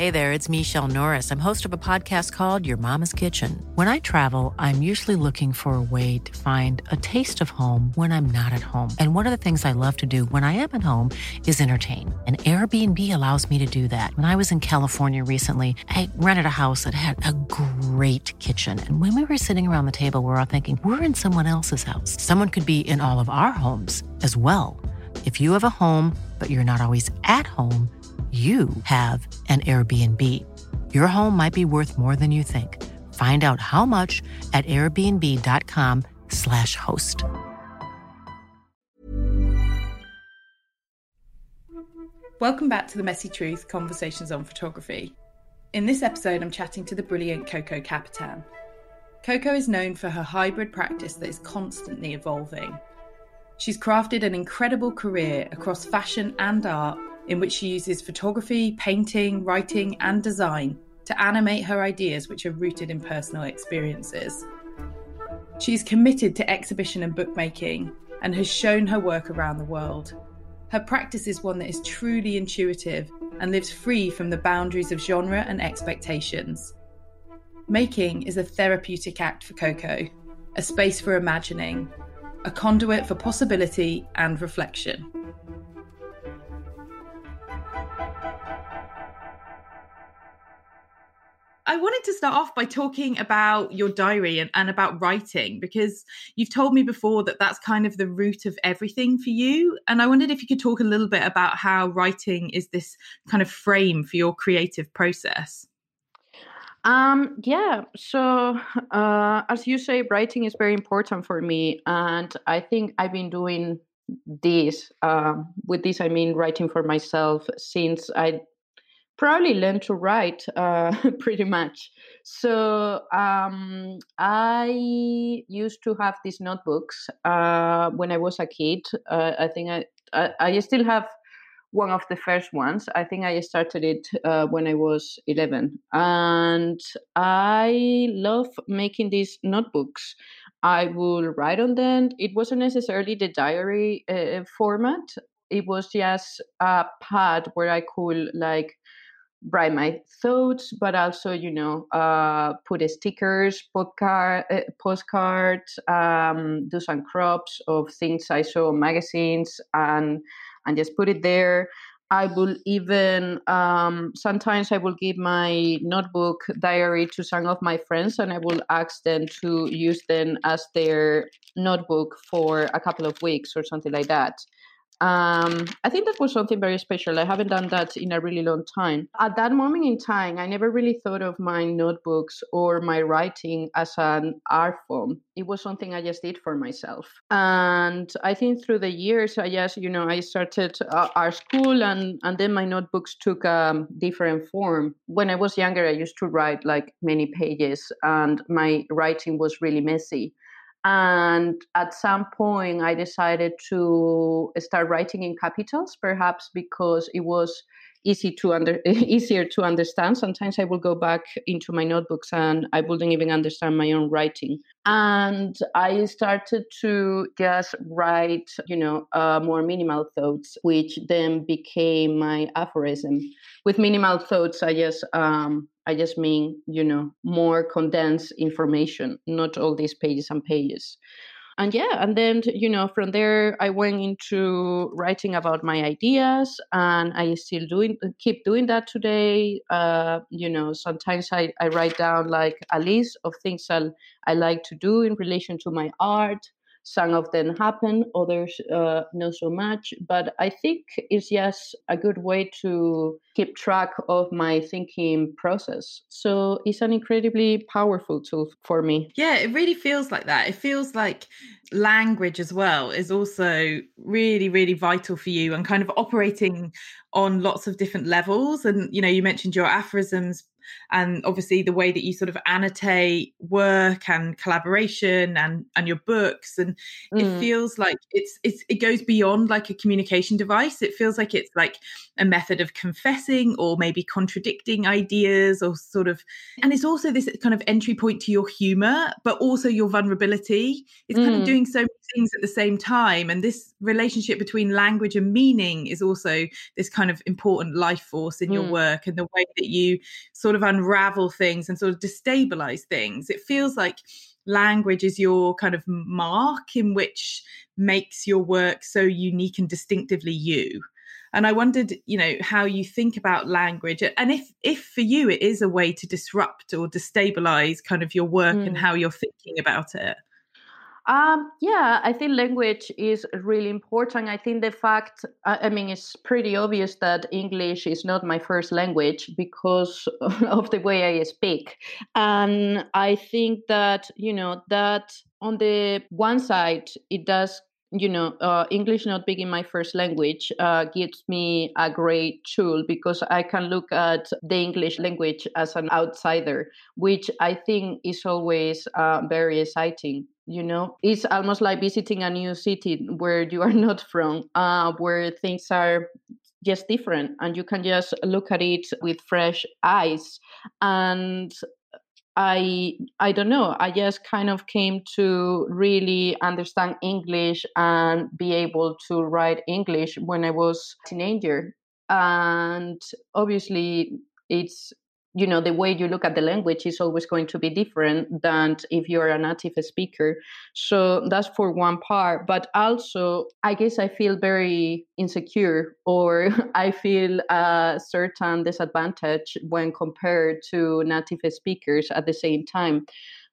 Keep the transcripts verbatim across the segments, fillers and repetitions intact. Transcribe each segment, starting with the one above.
Hey there, it's Michelle Norris. I'm host of a podcast called Your Mama's Kitchen. When I travel, I'm usually looking for a way to find a taste of home when I'm not at home. And one of the things I love to do when I am at home is entertain. And Airbnb allows me to do that. When I was in California recently, I rented a house that had a great kitchen. And when we were sitting around the table, we were all thinking, we're in someone else's house. Someone could be in all of our homes as well. If you have a home, but you're not always at home, you have an Airbnb. Your home might be worth more than you think. Find out how much at airbnb.com slash host. Welcome back to The Messy Truth, Conversations on Photography. In this episode, I'm chatting to the brilliant Coco Capitan. Coco is known for her hybrid practice that is constantly evolving. She's crafted an incredible career across fashion and art, in which she uses photography, painting, writing, and design to animate her ideas, which are rooted in personal experiences. She's committed to exhibition and bookmaking and has shown her work around the world. Her practice is one that is truly intuitive and lives free from the boundaries of genre and expectations. Making is a therapeutic act for Coco, a space for imagining, a conduit for possibility and reflection. I wanted to start off by talking about your diary and, and about writing, because you've told me before that that's kind of the root of everything for you. And I wondered if you could talk a little bit about how writing is this kind of frame for your creative process. Um, yeah, so uh, as you say, writing is very important for me. And I think I've been doing this, uh, with this, I mean, writing for myself since I probably learned to write uh, pretty much. So um, I used to have these notebooks uh, when I was a kid. Uh, I think I, I, I still have one of the first ones. I think I started it uh, when I was eleven. And I love making these notebooks. I will write on them. It wasn't necessarily the diary uh, format. It was just a pad where I could like write my thoughts, but also, you know, uh, put stickers, postcard, uh, postcards, um, do some crops of things I saw in magazines, and and just put it there. I will even, um, sometimes I will give my notebook diary to some of my friends, and I will ask them to use them as their notebook for a couple of weeks or something like that. Um, I think that was something very special. I haven't done that in a really long time. At that moment in time, I never really thought of my notebooks or my writing as an art form. It was something I just did for myself. And I think through the years, I just, you know, I started uh, art school, and, and then my notebooks took a different form. When I was younger, I used to write like many pages, and my writing was really messy. And at some point, I decided to start writing in capitals, perhaps because it was easy to under easier to understand. Sometimes I will go back into my notebooks and I wouldn't even understand my own writing. And I started to just write, you know, uh, more minimal thoughts, which then became my aphorism. With minimal thoughts, I just um, I just mean, you know, more condensed information, not all these pages and pages. And yeah, and then, you know, from there, I went into writing about my ideas, and I still doing, keep doing that today. Uh, you know, sometimes I, I write down like a list of things I'll, I like to do in relation to my art. Some of them happen, others uh, not so much. But I think it's just a good way to keep track of my thinking process. So it's an incredibly powerful tool for me. Yeah, it really feels like that. It feels like language as well is also really, really vital for you and kind of operating on lots of different levels. And, you know, you mentioned your aphorisms. and obviously the way that you sort of annotate work and collaboration and and your books, and mm. it feels like it's it's it goes beyond like a communication device. It feels like it's like a method of confessing or maybe contradicting ideas, or sort of, and it's also this kind of entry point to your humor, but also your vulnerability. It's mm. kind of doing so many things at the same time, and this relationship between language and meaning is also this kind of important life force in mm. your work, and the way that you sort of unravel things and sort of destabilize things. It feels like language is your kind of mark in which makes your work so unique and distinctively you. And I wondered, you know, how you think about language, and if if for you it is a way to disrupt or destabilize kind of your work mm. and how you're thinking about it. Um, yeah, I think language is really important. I think the fact, I mean, it's pretty obvious that English is not my first language because of the way I speak. And I think that, you know, that on the one side, it does, you know, uh, English not being my first language uh, gives me a great tool because I can look at the English language as an outsider, which I think is always uh, very exciting. You know, it's almost like visiting a new city where you are not from, uh, where things are just different, and you can just look at it with fresh eyes. And I I don't know, I just kind of came to really understand English and be able to write English when I was a teenager. And obviously it's, you know, the way you look at the language is always going to be different than if you're a native speaker. So that's for one part. But also, I guess I feel very insecure, or I feel a certain disadvantage when compared to native speakers at the same time.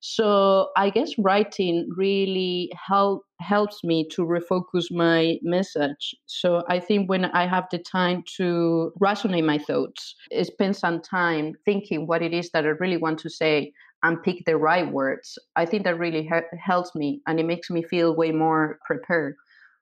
So I guess writing really help, helps me to refocus my message. So I think when I have the time to rationate my thoughts, spend some time thinking what it is that I really want to say and pick the right words, I think that really he- helps me, and it makes me feel way more prepared.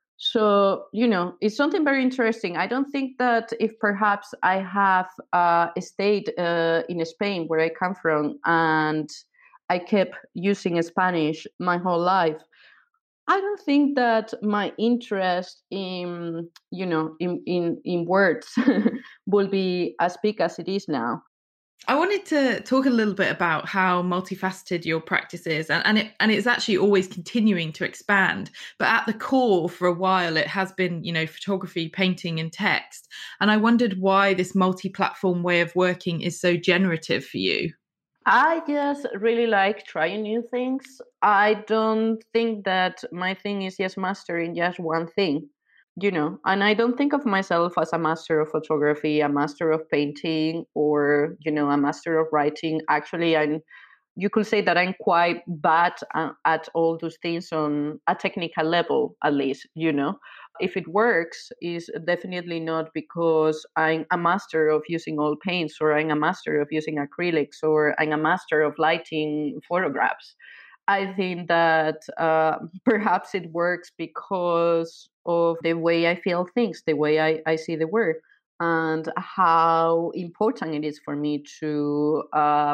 So, you know, it's something very interesting. I don't think that if perhaps I have uh, stayed uh, in Spain, where I come from, and I kept using Spanish my whole life, I don't think that my interest in, you know, in, in, in words will be as big as it is now. I wanted to talk a little bit about how multifaceted your practice is, and, and it and it's actually always continuing to expand. But at the core, for a while, it has been, you know, photography, painting, and text. And I wondered why this multi-platform way of working is so generative for you. I just really like trying new things. I don't think that my thing is just mastering just one thing, you know, and I don't think of myself as a master of photography, a master of painting, or, you know, a master of writing. Actually, I'm, you could say that I'm quite bad at all those things on a technical level, at least, you know. If it works, is definitely not because I'm a master of using oil paints, or I'm a master of using acrylics, or I'm a master of lighting photographs. I think that uh, perhaps it works because of the way I feel things, the way I, I see the world, and how important it is for me to uh,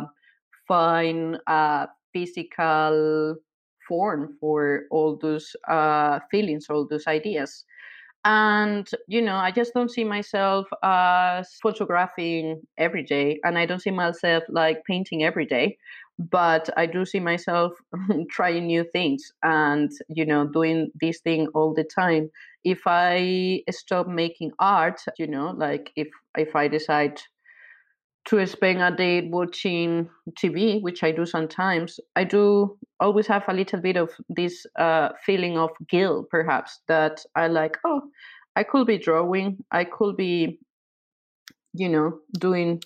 find a physical form for all those uh, feelings, all those ideas. And, you know, I just don't see myself as photographing every day, and I don't see myself like painting every day, but I do see myself trying new things and, you know, doing this thing all the time. If I stop making art, you know, like if, if I decide to spend a day watching T V, which I do sometimes, I do always have a little bit of this uh, feeling of guilt, perhaps, that I like, oh, I could be drawing, I could be, you know, doing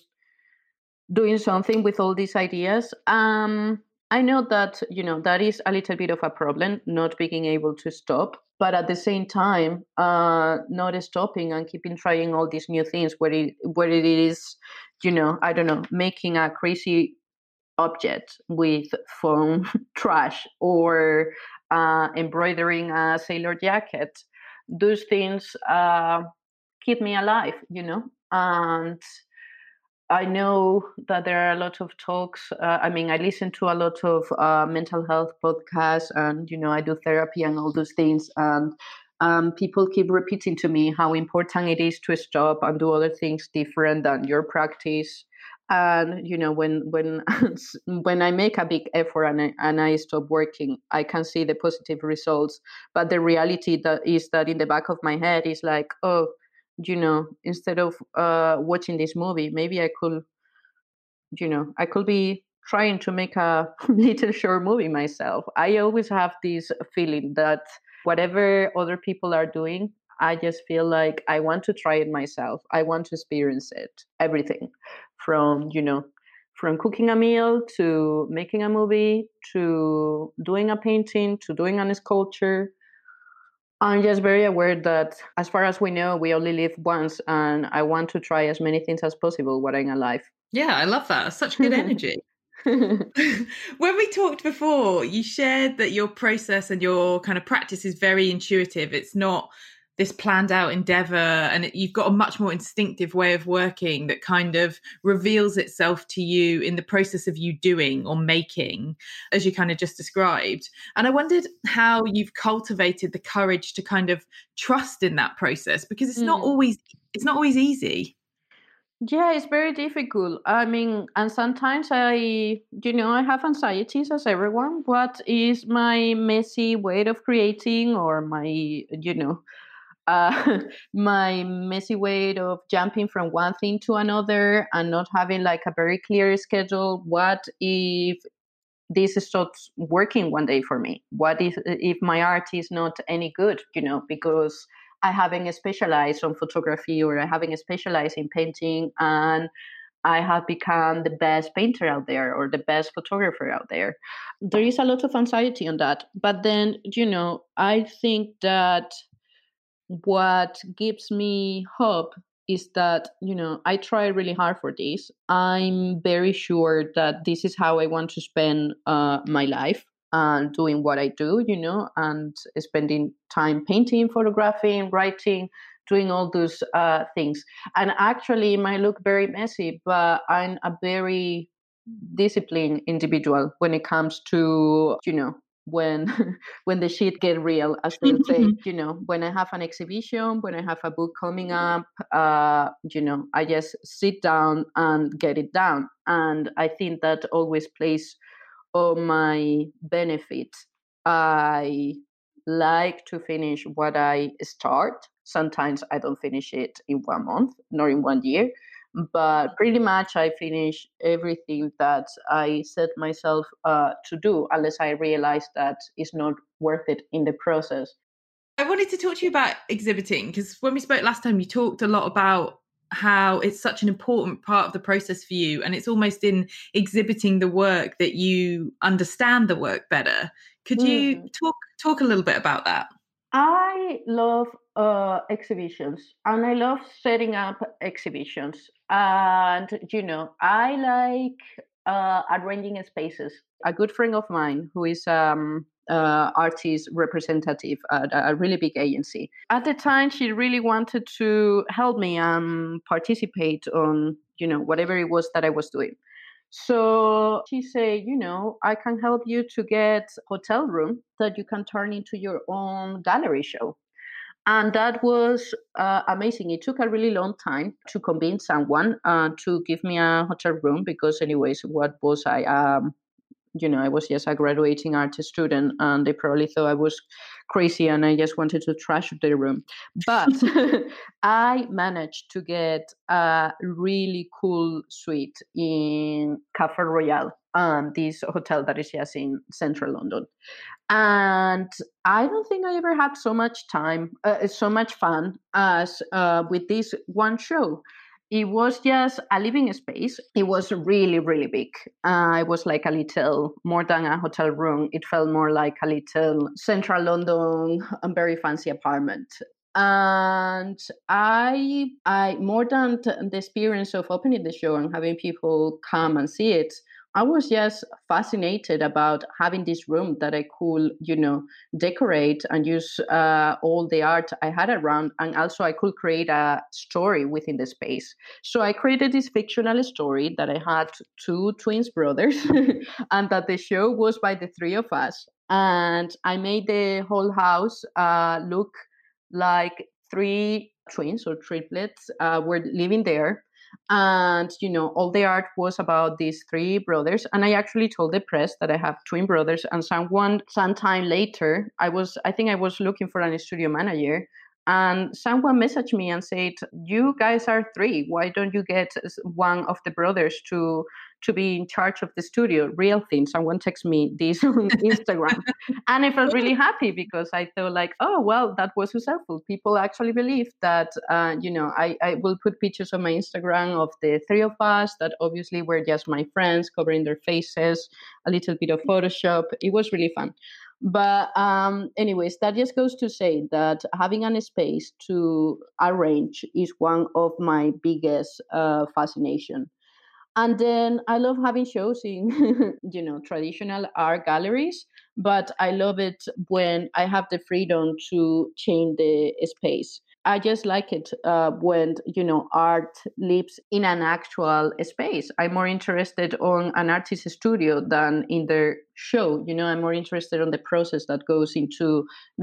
doing something with all these ideas. Um, I know that, you know, that is a little bit of a problem, not being able to stop, but at the same time, uh, not stopping and keeping trying all these new things where it, where it is, you know, I don't know, making a crazy object with foam trash, or uh, embroidering a sailor jacket. Those things uh, keep me alive, you know, and I know that there are a lot of talks. Uh, I mean, I listen to a lot of uh, mental health podcasts, and you know, I do therapy and all those things. And um, people keep repeating to me how important it is to stop and do other things different than your practice. And you know, when when when I make a big effort and I, and I stop working, I can see the positive results. But the reality that is that in the back of my head is like, oh, you know, instead of uh, watching this movie, maybe I could, you know, I could be trying to make a little short movie myself. I always have this feeling that whatever other people are doing, I just feel like I want to try it myself. I want to experience it, everything from, you know, from cooking a meal to making a movie to doing a painting to doing a sculpture. I'm just very aware that as far as we know, we only live once, and I want to try as many things as possible while I'm alive. Yeah, I love that. Such good energy. When we talked before, you shared that your process and your kind of practice is very intuitive. It's not this planned out endeavor, and it, you've got a much more instinctive way of working that kind of reveals itself to you in the process of you doing or making, as you kind of just described. And I wondered how you've cultivated the courage to kind of trust in that process, because it's mm. not always it's not always easy. Yeah, it's very difficult. I mean, and sometimes I, you know, I have anxieties as everyone. What is my messy way of creating, or my, you know, uh, my messy way of jumping from one thing to another and not having like a very clear schedule? What if this stops working one day for me? What if if my art is not any good, you know, because I haven't specialized on photography, or I haven't specialized in painting, and I have become the best painter out there or the best photographer out there? There is a lot of anxiety on that. But then, you know, I think that what gives me hope is that, you know, I try really hard for this. I'm very sure that this is how I want to spend uh, my life, and doing what I do, you know, and spending time painting, photographing, writing, doing all those uh, things. And actually, it might look very messy, but I'm a very disciplined individual when it comes to, you know, when when the shit get real, as they say. You know, when I have an exhibition, when I have a book coming up, uh, you know, I just sit down and get it down. And I think that always plays on my benefit. I like to finish what I start. Sometimes I don't finish it in one month, nor in one year, but pretty much I finish everything that I set myself uh, to do, unless I realize that it's not worth it in the process. I wanted to talk to you about exhibiting, because when we spoke last time, you talked a lot about how it's such an important part of the process for you, and it's almost in exhibiting the work that you understand the work better. Could you mm. talk talk a little bit about that? I love uh, exhibitions, and I love setting up exhibitions. And, you know, I like uh, arranging spaces. A good friend of mine who is um, uh, artist representative at a really big agency. At the time, she really wanted to help me um, participate on, you know, whatever it was that I was doing. So she said, you know, I can help you to get a hotel room that you can turn into your own gallery show. And that was uh, amazing. It took a really long time to convince someone uh, to give me a hotel room, because anyways, what was I? Um, you know, I was just a graduating art student, and they probably thought I was crazy and I just wanted to trash the room. But I managed to get a really cool suite in Cafe Royal, um, this hotel that is just in central London. And I don't think I ever had so much time, uh, so much fun as uh, with this one show. It was just a living space. It was really, really big. Uh, it was like a little, more than a hotel room. It felt more like a little central London, a very fancy apartment. And I, I more than the experience of opening the show and having people come and see it, I was just fascinated about having this room that I could, you know, decorate and use uh, all the art I had around. And also I could create a story within the space. So I created this fictional story that I had two twins brothers and that the show was by the three of us. And I made the whole house uh, look like three twins or triplets uh, were living there. And, you know, all the art was about these three brothers. And I actually told the press that I have twin brothers. And someone, sometime later, I was, I think I was looking for a studio manager. And someone messaged me and said, you guys are three. Why don't you get one of the brothers to to be in charge of the studio? Real thing. Someone texted me this on Instagram. And I felt really happy because I thought like, oh, well, that was successful. People actually believe that, uh, you know, I, I will put pictures on my Instagram of the three of us that obviously were just my friends covering their faces, a little bit of Photoshop. It was really fun. But um, anyways, that just goes to say that having a space to arrange is one of my biggest uh, fascination. And then I love having shows in, you know, traditional art galleries, but I love it when I have the freedom to change the space. I just like it uh, when, you know, art lives in an actual space. I'm more interested on an artist's studio than in their show. You know, I'm more interested on the process that goes into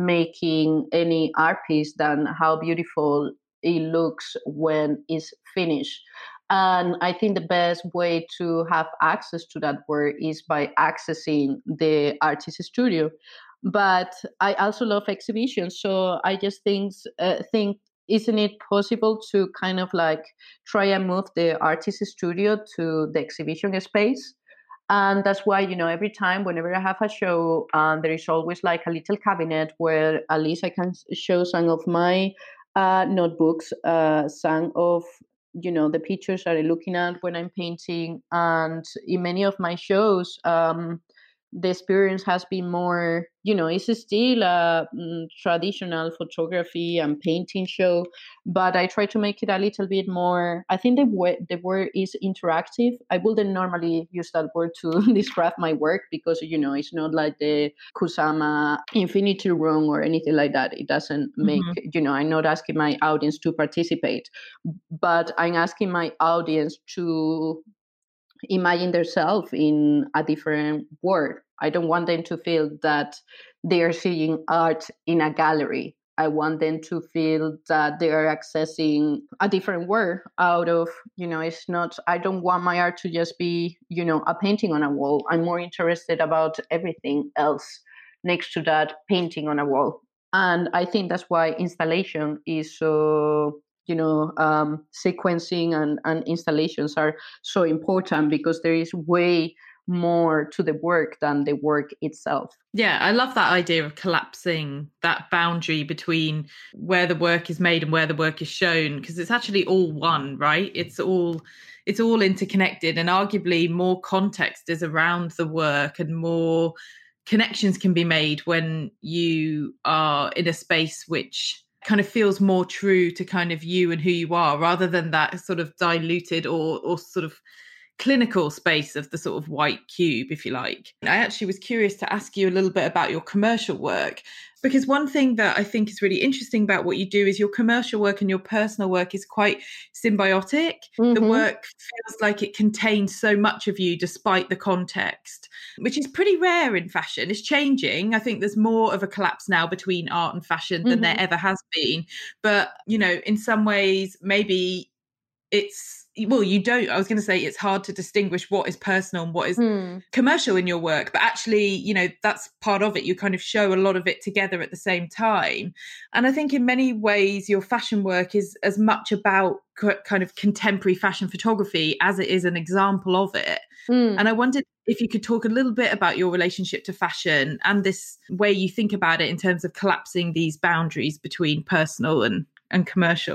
making any art piece than how beautiful it looks when it's finished. And I think the best way to have access to that work is by accessing the artist studio. But I also love exhibitions. So I just think, uh, think, isn't it possible to kind of like try and move the artist studio to the exhibition space? And that's why, you know, every time, whenever I have a show, um, there is always like a little cabinet where at least I can show some of my uh, notebooks, uh, some of, you know, the pictures that I'm looking at when I'm painting. And in many of my shows, um, the experience has been more, you know, it's still a mm, traditional photography and painting show, but I try to make it a little bit more, I think the, w- the word is interactive. I wouldn't normally use that word to describe my work because, you know, it's not like the Kusama Infinity Room or anything like that. It doesn't make, mm-hmm. you know, I'm not asking my audience to participate, but I'm asking my audience to imagine themselves in a different world. I don't want them to feel that they are seeing art in a gallery. I want them to feel that they are accessing a different world out of, you know, it's not, I don't want my art to just be, you know, a painting on a wall. I'm more interested about everything else next to that painting on a wall. And I think that's why installation is so, you know, um, sequencing and, and installations are so important because there is way more to the work than the work itself. Yeah, I love that idea of collapsing that boundary between where the work is made and where the work is shown, because it's actually all one, right? It's all it's all interconnected, and arguably more context is around the work and more connections can be made when you are in a space which kind of feels more true to kind of you and who you are, rather than that sort of diluted or or sort of clinical space of the sort of white cube, if you like. I actually was curious to ask you a little bit about your commercial work, because one thing that I think is really interesting about what you do is your commercial work and your personal work is quite symbiotic. Mm-hmm. The work feels like it contains so much of you despite the context, which is pretty rare in fashion. It's changing. I think there's more of a collapse now between art and fashion than mm-hmm. there ever has been. But, you know, in some ways, maybe it's, well, you don't, I was going to say it's hard to distinguish what is personal and what is mm. commercial in your work, but actually, you know, that's part of it. You kind of show a lot of it together at the same time. And I think in many ways, your fashion work is as much about co- kind of contemporary fashion photography as it is an example of it. Mm. And I wondered if you could talk a little bit about your relationship to fashion and this way you think about it in terms of collapsing these boundaries between personal and, and commercial.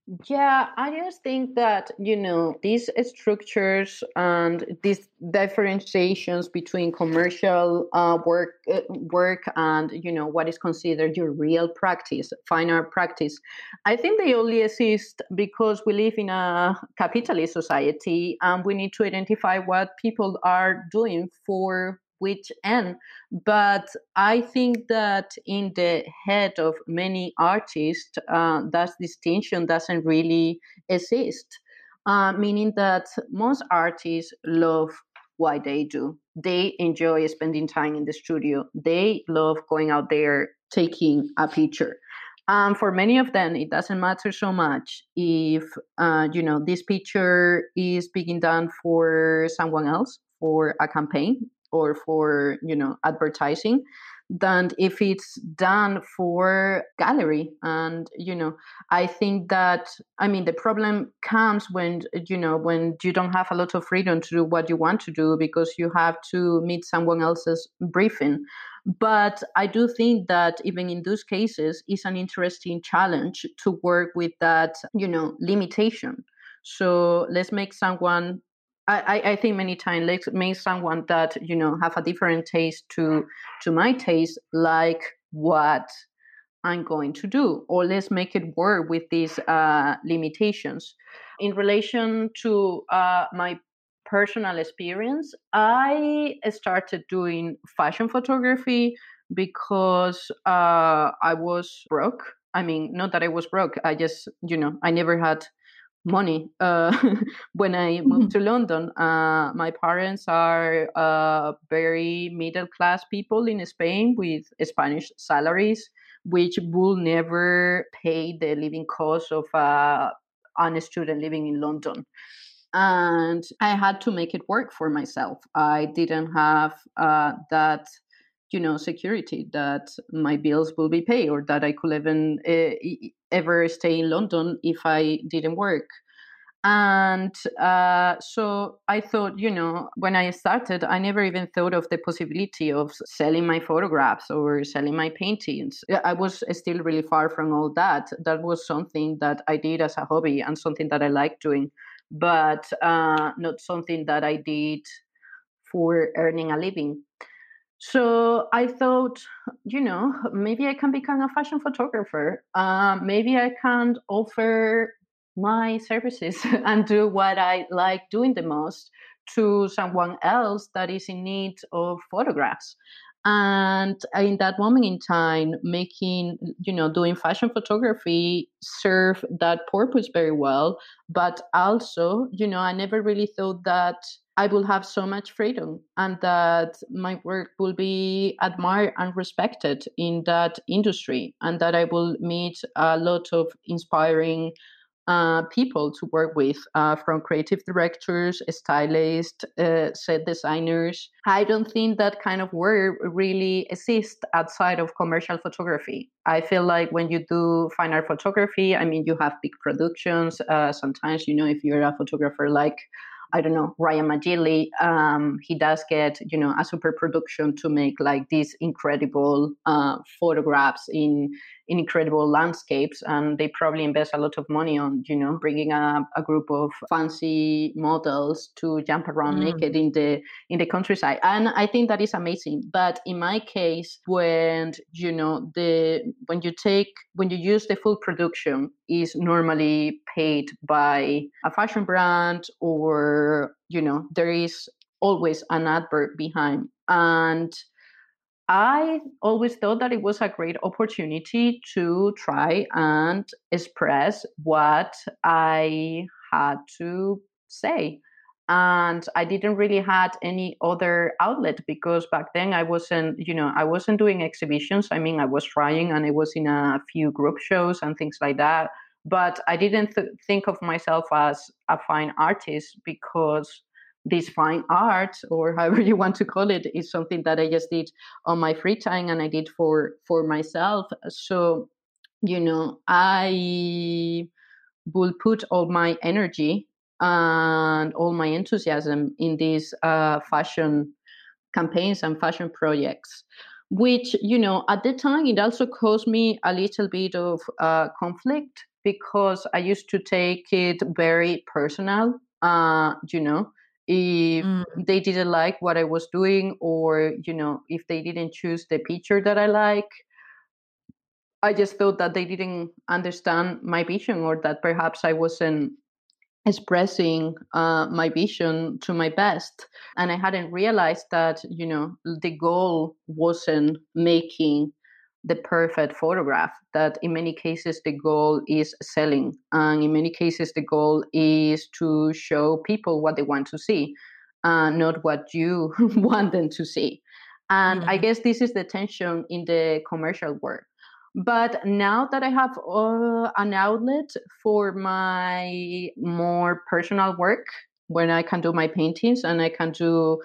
Yeah, I just think that, you know, these structures and these differentiations between commercial uh, work, uh, work and, you know, what is considered your real practice, fine art practice, I think they only exist because we live in a capitalist society and we need to identify what people are doing for which end. But I think that in the head of many artists, uh, that distinction doesn't really exist, uh, meaning that most artists love what they do. They enjoy spending time in the studio. They love going out there, taking a picture. Um, for many of them, it doesn't matter so much if, uh, you know, this picture is being done for someone else, for a campaign, or for, you know, advertising, than if it's done for gallery. And, you know, I think that, I mean, the problem comes when, you know, when you don't have a lot of freedom to do what you want to do because you have to meet someone else's briefing. But I do think that even in those cases, it's an interesting challenge to work with that, you know, limitation. So let's make someone, I, I think many times let's make someone that, you know, have a different taste to to my taste, like what I'm going to do, or let's make it work with these uh, limitations. In relation to uh, my personal experience, I started doing fashion photography because uh, I was broke. I mean, not that I was broke. I just, you know, I never had money uh, when I moved to London. Uh, my parents are uh, very middle class people in Spain with Spanish salaries, which will never pay the living cost of uh, a student living in London. And I had to make it work for myself. I didn't have uh, that, you know, security that my bills will be paid or that I could even uh, ever stay in London if I didn't work. And uh, so I thought, you know, when I started, I never even thought of the possibility of selling my photographs or selling my paintings. I was still really far from all that. That was something that I did as a hobby and something that I liked doing, but uh, not something that I did for earning a living. So I thought, you know, maybe I can become a fashion photographer. Uh, maybe I can offer my services and do what I like doing the most to someone else that is in need of photographs. And in that moment in time, making, you know, doing fashion photography served that purpose very well. But also, you know, I never really thought that I will have so much freedom and that my work will be admired and respected in that industry, and that I will meet a lot of inspiring uh, people to work with, uh, from creative directors, stylists, uh, set designers. I don't think that kind of work really exists outside of commercial photography. I feel like when you do fine art photography, I mean, you have big productions. Uh, sometimes, you know, if you're a photographer like, I don't know, Ryan Magili, um, he does get, you know, a super production to make like these incredible uh, photographs in, in incredible landscapes. And they probably invest a lot of money on, you know, bringing a, a group of fancy models to jump around mm. naked in the, in the countryside. And I think that is amazing. But in my case, when, you know, the, when you take, when you use the full production is normally paid by a fashion brand, or, you know, there is always an advert behind. And I always thought that it was a great opportunity to try and express what I had to say. And I didn't really had any other outlet, because back then I wasn't, you know, I wasn't doing exhibitions. I mean, I was trying and I was in a few group shows and things like that. But I didn't th- think of myself as a fine artist, because this fine art, or however you want to call it, is something that I just did on my free time and I did for, for myself. So, you know, I will put all my energy and all my enthusiasm in these uh, fashion campaigns and fashion projects, which, you know, at the time, it also caused me a little bit of uh, conflict, because I used to take it very personal. Uh, you know, if Mm. they didn't like what I was doing, or, you know, if they didn't choose the picture that I like, I just thought that they didn't understand my vision, or that perhaps I wasn't expressing uh, my vision to my best. And I hadn't realized that, you know, the goal wasn't making the perfect photograph, that in many cases the goal is selling. And in many cases the goal is to show people what they want to see, uh, not what you want them to see. And I Mm. guess this is the tension in the commercial work. But now that I have uh, an outlet for my more personal work, when I can do my paintings and I can do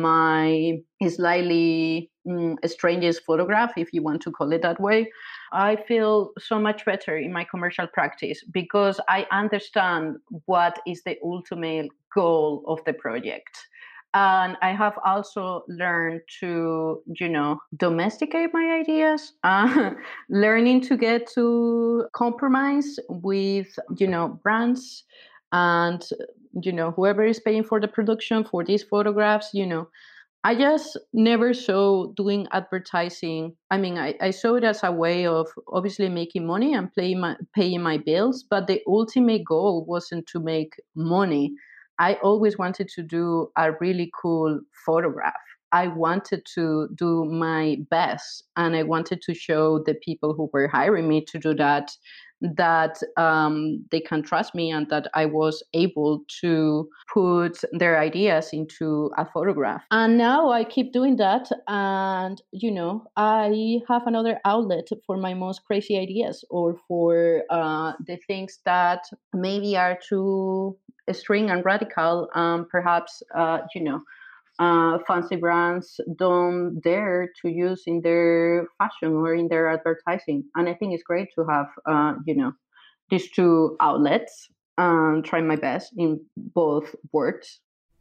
my slightly mm, strangest photograph, if you want to call it that way, I feel so much better in my commercial practice, because I understand what is the ultimate goal of the project. And I have also learned to, you know, domesticate my ideas, uh, learning to get to compromise with, you know, brands and, you know, whoever is paying for the production for these photographs. You know, I just never saw doing advertising. I mean, I, I saw it as a way of obviously making money and paying my, paying my bills, but the ultimate goal wasn't to make money. I always wanted to do a really cool photograph. I wanted to do my best, and I wanted to show the people who were hiring me to do that, that um, they can trust me, and that I was able to put their ideas into a photograph. And now I keep doing that. And, you know, I have another outlet for my most crazy ideas, or for uh, the things that maybe are too extreme and radical. Um, perhaps, uh, you know, uh, fancy brands don't dare to use in their fashion or in their advertising. And I think it's great to have, uh, you know, these two outlets, and try my best in both words.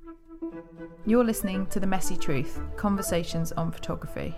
You're listening to The Messy Truth, Conversations on Photography.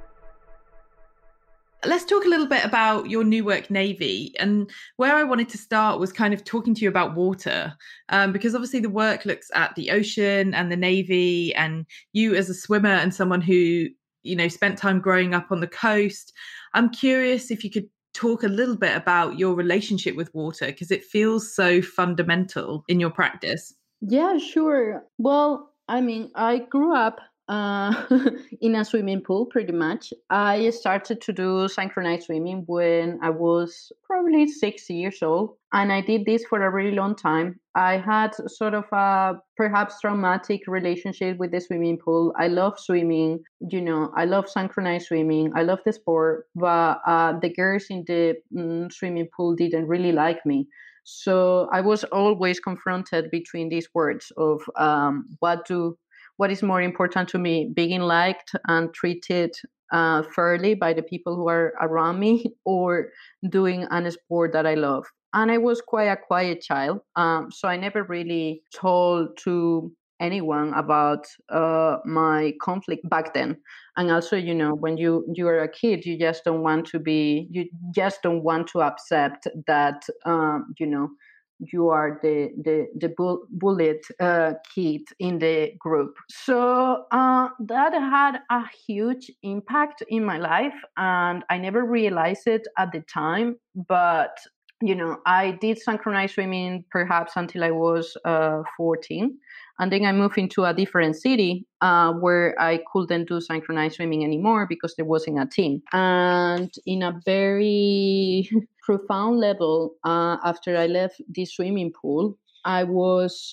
Let's talk a little bit about your new work, Navy. And where I wanted to start was kind of talking to you about water, um, because obviously the work looks at the ocean and the Navy, and you as a swimmer and someone who, you know, spent time growing up on the coast. I'm curious if you could talk a little bit about your relationship with water, because it feels so fundamental in your practice. Yeah, sure. Well, I mean, I grew up uh, in a swimming pool, pretty much. I started to do synchronized swimming when I was probably six years old, and I did this for a really long time. I had sort of a perhaps traumatic relationship with the swimming pool. I love swimming, you know, I love synchronized swimming, I love the sport, but uh, the girls in the mm, swimming pool didn't really like me. So I was always confronted between these words of um, what do what is more important to me, being liked and treated uh, fairly by the people who are around me, or doing a sport that I love. And I was quite a quiet child, um, so I never really told to anyone about uh, my conflict back then. And also, you know, when you you are a kid, you just don't want to be, you just don't want to accept that, um, you know, you are the the the bull, bullied uh, kid in the group. So uh, that had a huge impact in my life, and I never realized it at the time. But you know, I did synchronized swimming perhaps until I was uh, fourteen. And then I moved into a different city uh, where I couldn't do synchronized swimming anymore because there wasn't a team. And in a very profound level, uh, after I left the swimming pool, I was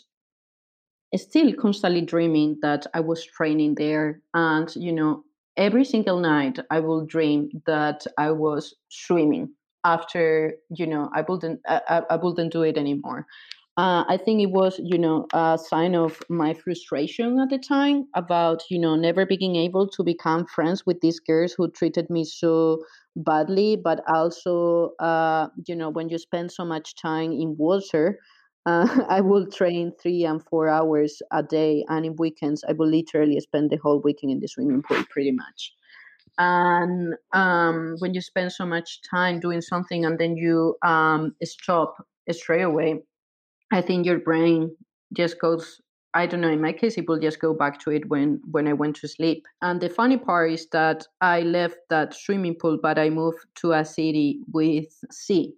still constantly dreaming that I was training there. And, you know, every single night I will dream that I was swimming after, you know, I wouldn't, I, I wouldn't do it anymore. Uh, I think it was, you know, a sign of my frustration at the time about, you know, never being able to become friends with these girls who treated me so badly. But also, uh, you know, when you spend so much time in water, uh, I will train three and four hours a day. And in weekends, I will literally spend the whole weekend in the swimming pool pretty much. And um, when you spend so much time doing something and then you um, stop straight away, I think your brain just goes, I don't know, in my case, it will just go back to it when, when I went to sleep. And the funny part is that I left that swimming pool, but I moved to a city with sea.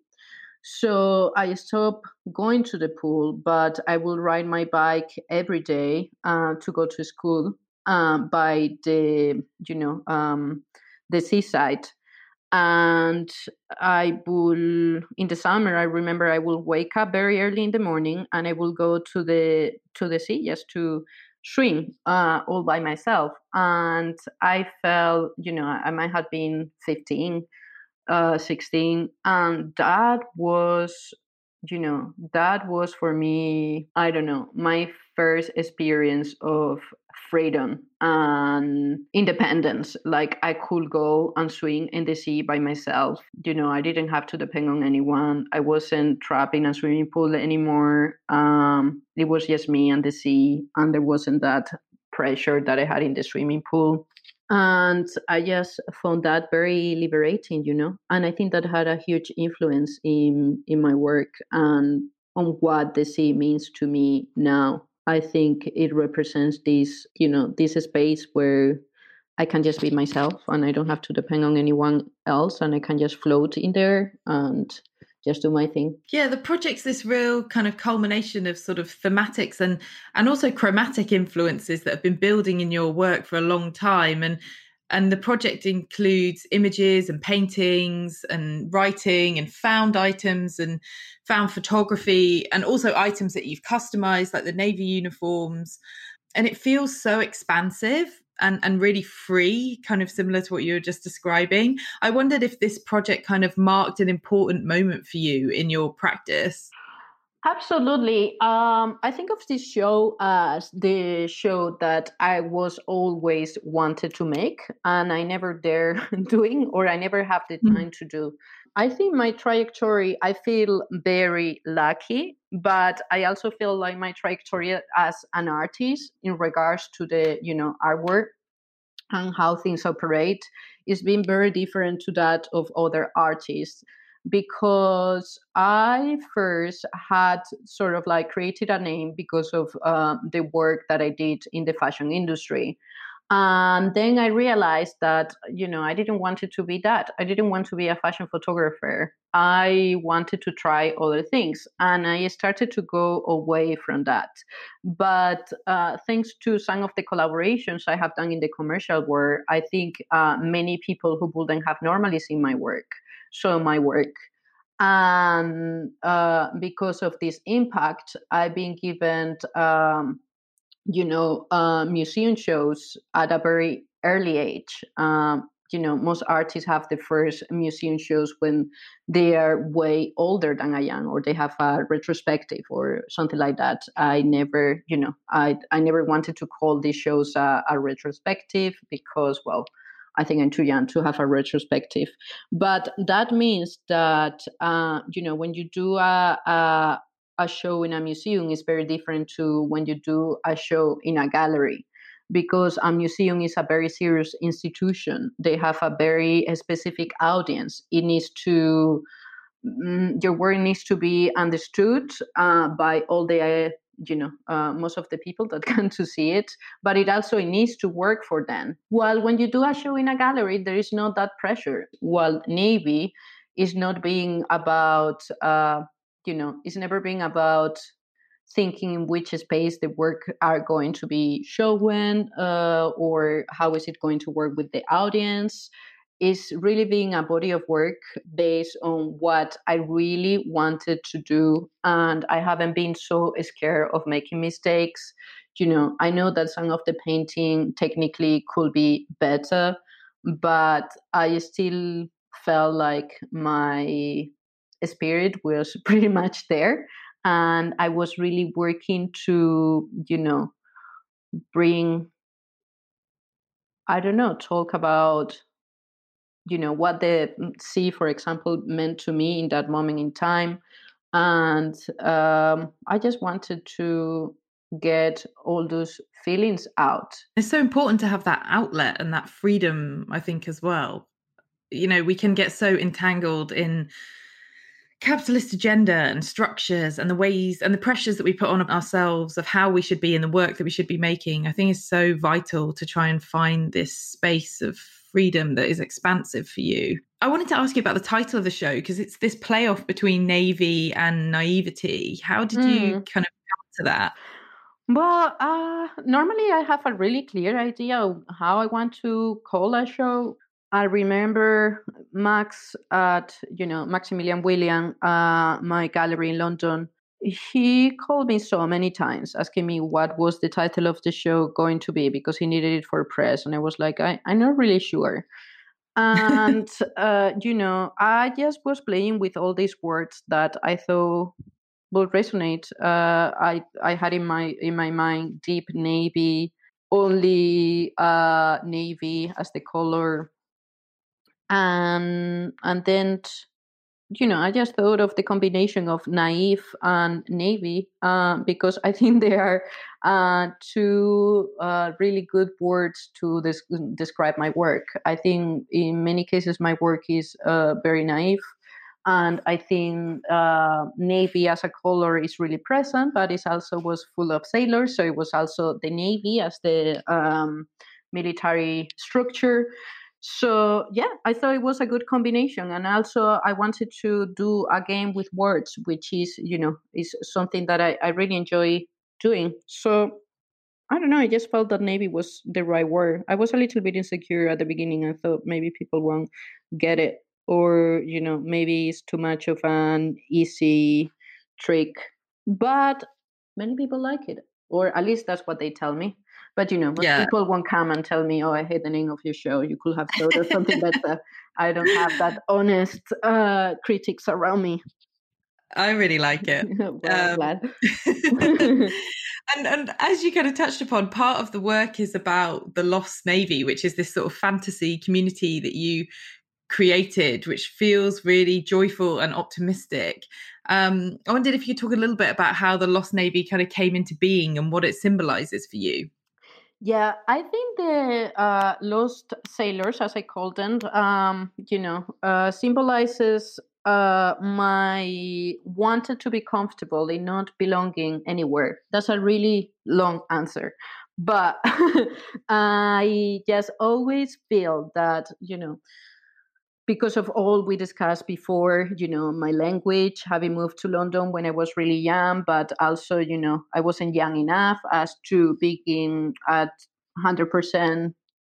So I stopped going to the pool, but I will ride my bike every day uh, to go to school um, by the, you know, um, the seaside. And I will, in the summer, I remember I will wake up very early in the morning and I will go to the to the sea just to swim uh, all by myself. And I felt, you know, I might have been fifteen, uh, sixteen, and that was, you know, that was for me, I don't know, my first experience of freedom and independence. Like I could go and swim in the sea by myself. You know, I didn't have to depend on anyone. I wasn't trapped in a swimming pool anymore. Um, it was just me and the sea, and there wasn't that pressure that I had in the swimming pool. And I just found that very liberating, you know. And I think that had a huge influence in in my work and on what the sea means to me now. I think it represents this, you know, this space where I can just be myself and I don't have to depend on anyone else, and I can just float in there and just do my thing. Yeah, the project's this real kind of culmination of sort of thematics and and also chromatic influences that have been building in your work for a long time. And and the project includes images and paintings and writing and found items and found photography, and also items that you've customized, like the Navy uniforms. And it feels so expansive and, and really free, kind of similar to what you were just describing. I wondered if this project kind of marked an important moment for you in your practice. Absolutely. Um, I think of this show as the show that I was always wanted to make and I never dare doing, or I never have the time to do. I think my trajectory, I feel very lucky, but I also feel like my trajectory as an artist in regards to the, you know, artwork and how things operate is being very different to that of other artists, because I first had sort of like created a name because of uh, the work that I did in the fashion industry. And then I realized that, you know, I didn't want it to be that. I didn't want to be a fashion photographer. I wanted to try other things. And I started to go away from that. But uh, thanks to some of the collaborations I have done in the commercial world, I think uh, many people who wouldn't have normally seen my work saw my work. And uh, because of this impact, I've been given um, you know, uh, museum shows at a very early age. Um, you know, most artists have the first museum shows when they are way older than I am, or they have a retrospective or something like that. I never, you know, I I never wanted to call these shows a, a retrospective because, well, I think I'm too young to have a retrospective. But that means that, uh, you know, when you do a, a a show in a museum is very different to when you do a show in a gallery, because a museum is a very serious institution. They have a very specific audience. It needs to, mm, your work needs to be understood uh, by all the, uh, you know, uh, most of the people that come to see it, but it also needs to work for them. While when you do a show in a gallery, there is not that pressure. While Navy is not being about, uh, you know, it's never been about thinking in which space the work are going to be shown uh, or how is it going to work with the audience. Is really being a body of work based on what I really wanted to do. And I haven't been so scared of making mistakes. You know, I know that some of the painting technically could be better, but I still felt like my spirit was pretty much there. And I was really working to, you know, bring, I don't know, talk about, you know, what the sea, for example, meant to me in that moment in time. And um, I just wanted to get all those feelings out. It's so important to have that outlet and that freedom, I think, as well. You know, we can get so entangled in capitalist agenda and structures and the ways and the pressures that we put on ourselves of how we should be in the work that we should be making. I think it's so vital to try and find this space of freedom that is expansive for you. I wanted to ask you about the title of the show, because it's this playoff between navy and naivety. How did mm. you kind of come to that? Well, uh, normally I have a really clear idea of how I want to call a show. I remember Max at, you know, Maximilian William, uh, my gallery in London. He called me so many times asking me what was the title of the show going to be, because he needed it for press. And I was like, I, I'm not really sure. And, uh, you know, I just was playing with all these words that I thought would resonate. Uh, I I had in my in my mind deep navy, only uh, navy as the color. And and then, you know, I just thought of the combination of naive and navy, uh, because I think they are uh, two uh, really good words to des- describe my work. I think in many cases my work is uh, very naive, and I think uh, navy as a color is really present, but it also was full of sailors, so it was also the navy as the um, military structure. So, yeah, I thought it was a good combination. And also I wanted to do a game with words, which is, you know, is something that I, I really enjoy doing. So, I don't know, I just felt that navy was the right word. I was a little bit insecure at the beginning. I thought maybe people won't get it, or, you know, maybe it's too much of an easy trick. But many people like it, or at least that's what they tell me. But, you know, most yeah. people won't come and tell me, oh, I hate the name of your show. You could have thought of something better. I don't have that honest uh, critics around me. I really like it. Well, I'm um, glad. and, and as you kind of touched upon, part of the work is about the Lost Navy, which is this sort of fantasy community that you created, which feels really joyful and optimistic. Um, I wondered if you could talk a little bit about how the Lost Navy kind of came into being and what it symbolizes for you. Yeah, I think the uh, Lost Sailors, as I call them, um, you know, uh, symbolizes uh, my wanted to be comfortable in not belonging anywhere. That's a really long answer. But I just always feel that, you know, because of all we discussed before, you know, my language, having moved to London when I was really young, but also, you know, I wasn't young enough as to begin at one hundred percent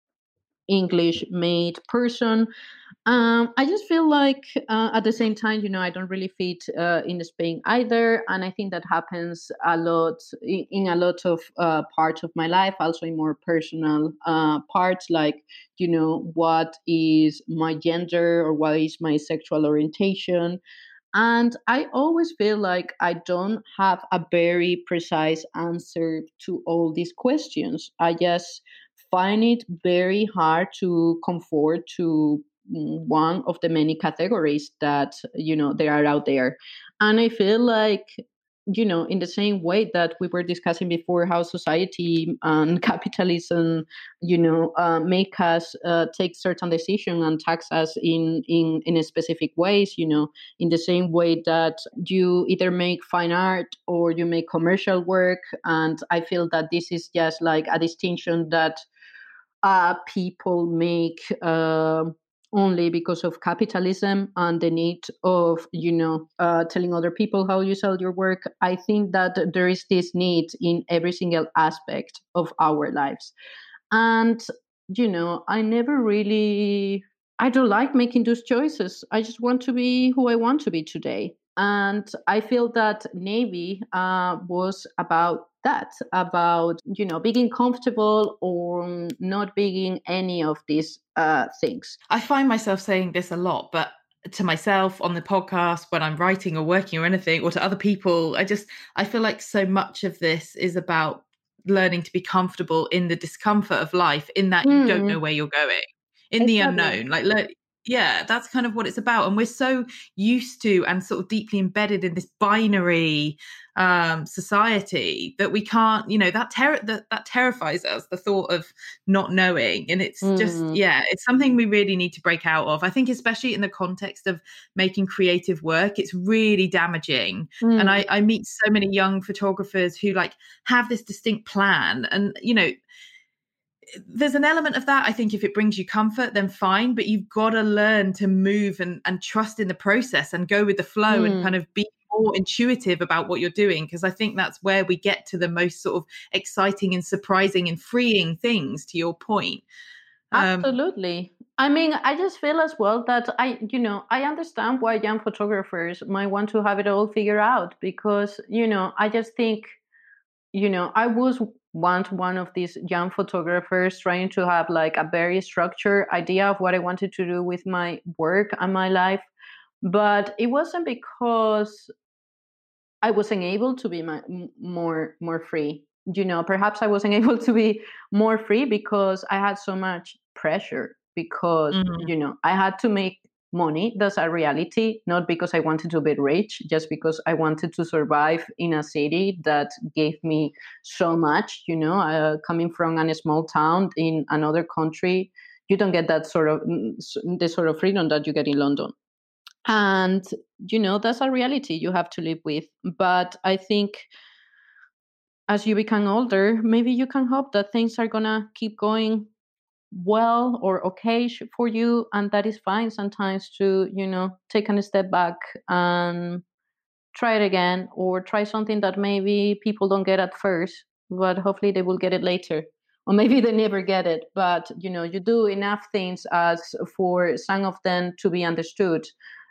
English made person. Um, I just feel like uh, at the same time, you know, I don't really fit uh, in Spain either. And I think that happens a lot in, in a lot of uh, parts of my life, also in more personal uh, parts, like, you know, what is my gender or what is my sexual orientation. And I always feel like I don't have a very precise answer to all these questions. I just find it very hard to conform to one of the many categories that, you know, there are out there. And I feel like, you know, in the same way that we were discussing before, how society and capitalism, you know, uh, make us uh, take certain decisions and tax us in, in, in specific ways, you know, in the same way that you either make fine art or you make commercial work. And I feel that this is just like a distinction that uh, people make uh, only because of capitalism and the need of, you know, uh, telling other people how you sell your work. I think that there is this need in every single aspect of our lives. And, you know, I never really, I don't like making those choices. I just want to be who I want to be today. And I feel that Navy uh, was about that, about, you know, being comfortable or not being any of these uh, things. I find myself saying this a lot, but to myself on the podcast, when I'm writing or working or anything, or to other people, I just, I feel like so much of this is about learning to be comfortable in the discomfort of life, in that mm. you don't know where you're going, in exactly. the unknown. Like, le- Yeah, that's kind of what it's about. And we're so used to and sort of deeply embedded in this binary um, society that we can't, you know, that, ter- that that terrifies us, the thought of not knowing. And it's mm. just, yeah, it's something we really need to break out of. I think especially in the context of making creative work, it's really damaging. Mm. And I, I meet so many young photographers who like have this distinct plan and, you know, there's an element of that. I think if it brings you comfort, then fine, but you've got to learn to move and, and trust in the process and go with the flow mm. and kind of be more intuitive about what you're doing. Because I think that's where we get to the most sort of exciting and surprising and freeing things, to your point. Um, Absolutely. I mean, I just feel as well that I, you know, I understand why young photographers might want to have it all figured out because, you know, I just think, you know, I was once one of these young photographers trying to have like a very structured idea of what I wanted to do with my work and my life. But it wasn't because I wasn't able to be my, more, more free. You know, perhaps I wasn't able to be more free because I had so much pressure because, mm-hmm. you know, I had to make money. That's a reality, not because I wanted to be rich, just because I wanted to survive in a city that gave me so much, you know, uh, coming from a small town in another country, you don't get that sort of, the sort of freedom that you get in London. And, you know, that's a reality you have to live with. But I think as you become older, maybe you can hope that things are going to keep going well or okay for you, and that is fine sometimes to, you know, take a step back and try it again, or try something that maybe people don't get at first, but hopefully they will get it later, or maybe they never get it, but you know, you do enough things as for some of them to be understood,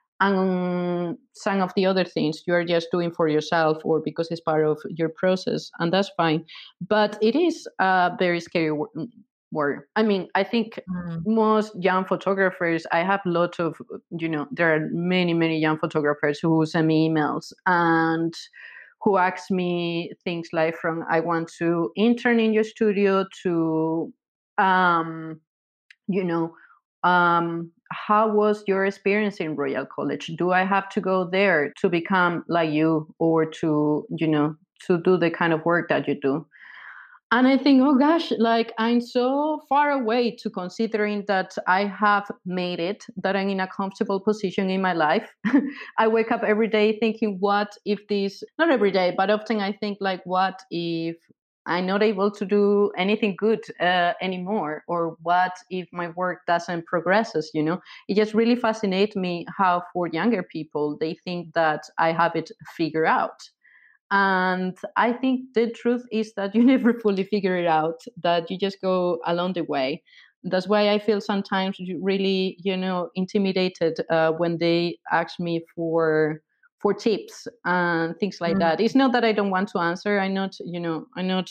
and some of the other things you're just doing for yourself or because it's part of your process, and that's fine. But it is a very scary work. Word. I mean, I think mm. most young photographers, I have a lot of, you know, there are many, many young photographers who send me emails and who ask me things like from, I want to intern in your studio to, um, you know, um, how was your experience in Royal College? Do I have to go there to become like you or to, you know, to do the kind of work that you do? And I think, oh gosh, like I'm so far away to considering that I have made it, that I'm in a comfortable position in my life. I wake up every day thinking, what if this, not every day, but often I think like, what if I'm not able to do anything good uh, anymore? Or what if my work doesn't progresses, you know? It just really fascinates me how for younger people, they think that I have it figured out. And I think the truth is that you never fully figure it out, that you just go along the way. That's why I feel sometimes really, you know, intimidated uh, when they ask me for for tips and things like mm. that. It's not that I don't want to answer. I'm not, you know, I'm not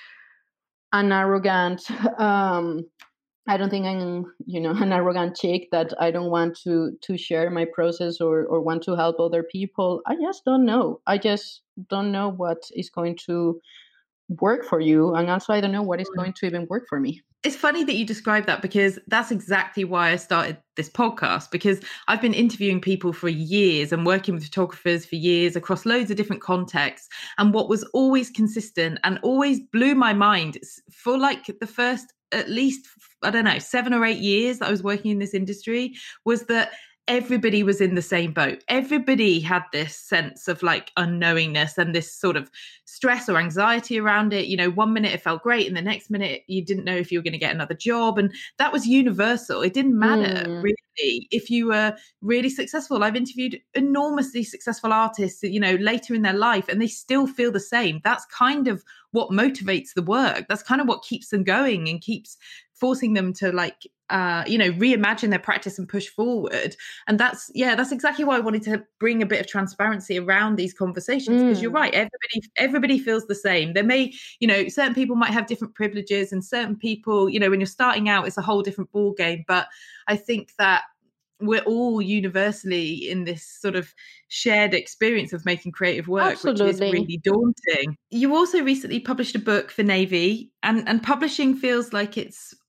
an arrogant um I don't think I'm, you know, an arrogant chick that I don't want to to share my process or, or want to help other people. I just don't know. I just don't know what is going to work for you. And also I don't know what is going to even work for me. It's funny that you describe that because that's exactly why I started this podcast, because I've been interviewing people for years and working with photographers for years across loads of different contexts. And what was always consistent and always blew my mind for like the first at least, I don't know, seven or eight years that I was working in this industry was that everybody was in the same boat. Everybody had this sense of like unknowingness and this sort of stress or anxiety around it. You know, one minute it felt great and the next minute you didn't know if you were going to get another job. And that was universal. It didn't matter mm. really if you were really successful. I've interviewed enormously successful artists, you know, later in their life, and they still feel the same. That's kind of what motivates the work. That's kind of what keeps them going and keeps forcing them to like, uh, you know, reimagine their practice and push forward. And that's, yeah, that's exactly why I wanted to bring a bit of transparency around these conversations, because mm. you're right. Everybody, everybody feels the same. There may, you know, certain people might have different privileges, and certain people, you know, when you're starting out, it's a whole different ball game. But I think that we're all universally in this sort of shared experience of making creative work, Absolutely. Which is really daunting. You also recently published a book for Navy, and, and publishing feels like it's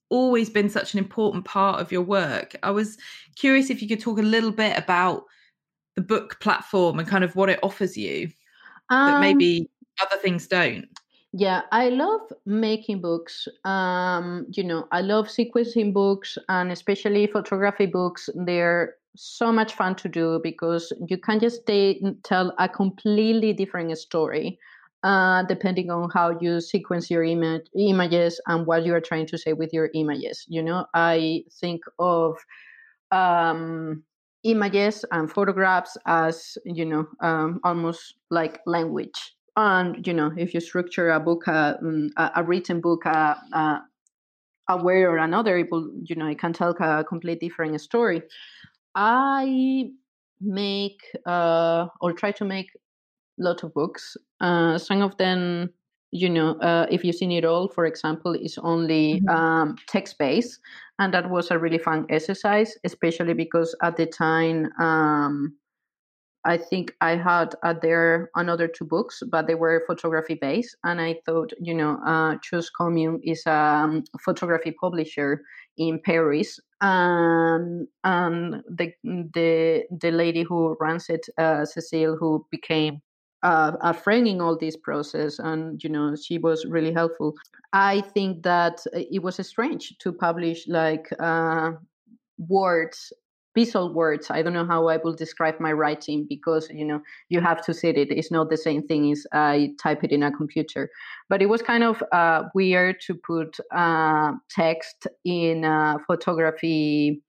always been such an important part of your work. I was curious if you could talk a little bit about the book platform and kind of what it offers you um, that maybe other things don't. Yeah, I love making books. Um, you know, I love sequencing books, and especially photography books. They're so much fun to do because you can just stay, tell a completely different story uh, depending on how you sequence your image, images and what you are trying to say with your images. You know, I think of um, images and photographs as, you know, um, almost like language. And, you know, if you structure a book, uh, a, a written book, uh, uh, a way or another, it will, you know, it can tell a completely different story. I make uh, or try to make a lot of books. Uh, some of them, you know, uh, if you've seen it all, for example, is only mm-hmm. um, text-based. And that was a really fun exercise, especially because at the time, um, I think I had uh, there another two books, but they were photography based. And I thought, you know, uh, Chose Commune is a um, photography publisher in Paris. And, and the, the, the lady who runs it, uh, Cecile, who became uh, a friend in all this process. And, you know, she was really helpful. I think that it was strange to publish like uh, words visual words. I don't know how I will describe my writing because, you know, you have to see it. It's not the same thing as I type it in a computer. But it was kind of uh, weird to put uh, text in a photography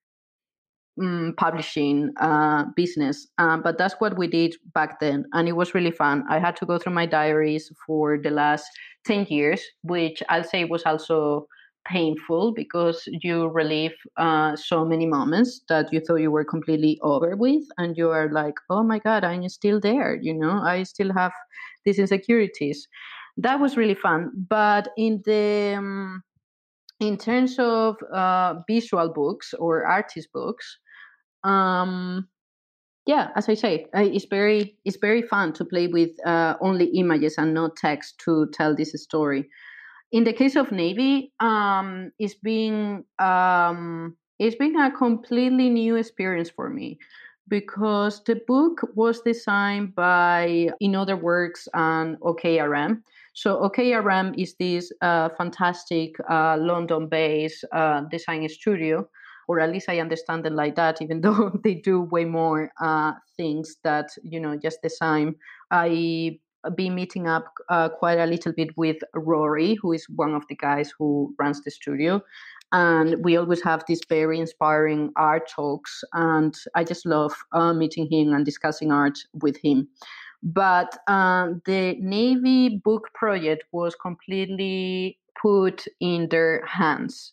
um, publishing uh, business. Um, but that's what we did back then. And it was really fun. I had to go through my diaries for the last ten years, which I'll say was also painful because you relive uh, so many moments that you thought you were completely over with, and you are like, oh my God, I'm still there, you know, I still have these insecurities. That was really fun. But in the um, in terms of uh, visual books or artist books, um, yeah, as I say, it's very it's very fun to play with uh, only images and not text to tell this story. In the case of Navy, um, it's been um, it's been a completely new experience for me because the book was designed by In Other Works and O K R M. So O K R M is this uh, fantastic uh, London-based uh, design studio, or at least I understand them like that, even though they do way more uh, things that, you know, just design. I been meeting up uh, quite a little bit with Rory, who is one of the guys who runs the studio. And we always have these very inspiring art talks. And I just love uh, meeting him and discussing art with him. But uh, the Navy book project was completely put in their hands.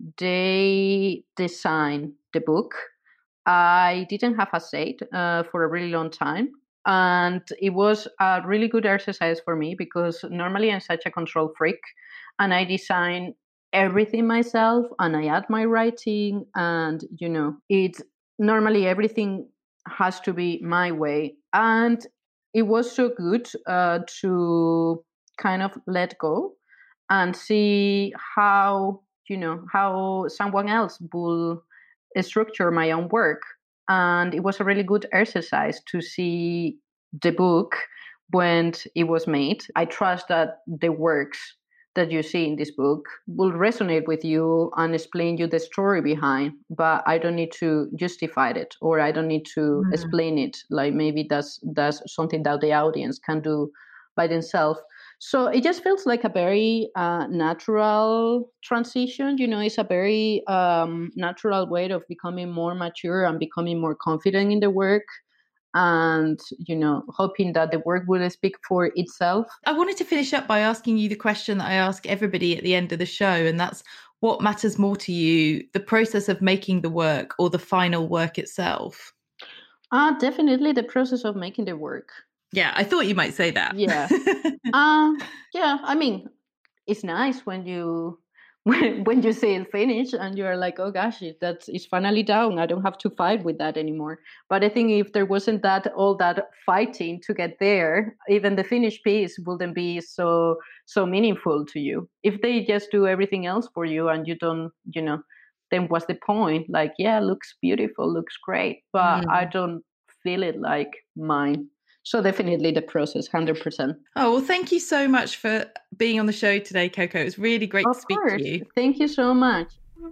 They designed the book. I didn't have a say uh, for a really long time. And it was a really good exercise for me because normally I'm such a control freak and I design everything myself and I add my writing and, you know, it's normally everything has to be my way. And it was so good uh, to kind of let go and see how, you know, how someone else will structure my own work. And it was a really good exercise to see the book when it was made. I trust that the works that you see in this book will resonate with you and explain you the story behind, but I don't need to justify it or I don't need to mm-hmm. explain it. Like maybe that's that's something that the audience can do by themselves. So it just feels like a very uh, natural transition. You know, it's a very um, natural way of becoming more mature and becoming more confident in the work and, you know, hoping that the work will speak for itself. I wanted to finish up by asking you the question that I ask everybody at the end of the show, and that's what matters more to you, the process of making the work or the final work itself? Uh, definitely the process of making the work. Yeah, I thought you might say that. Yeah. um, yeah, I mean, it's nice when you when, when you see it finish and you're like, oh gosh, that's it's finally down. I don't have to fight with that anymore. But I think if there wasn't that all that fighting to get there, even the finished piece wouldn't be so so meaningful to you. If they just do everything else for you and you don't, you know, then what's the point? Like, yeah, looks beautiful, looks great, but mm. I don't feel it like mine. So definitely the process, one hundred percent. Oh, well, thank you so much for being on the show today, Coco. It was really great of to speak course. to you. Thank you so much.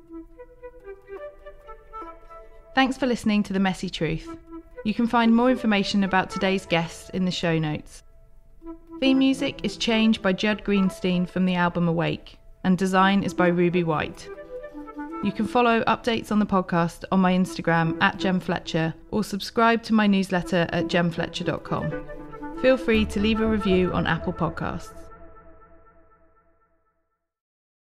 Thanks for listening to The Messy Truth. You can find more information about today's guest in the show notes. Theme music is Change by Judd Greenstein from the album Awake, and design is by Ruby White. You can follow updates on the podcast on my Instagram at Jem Fletcher or subscribe to my newsletter at jem fletcher dot com. Feel free to leave a review on Apple Podcasts.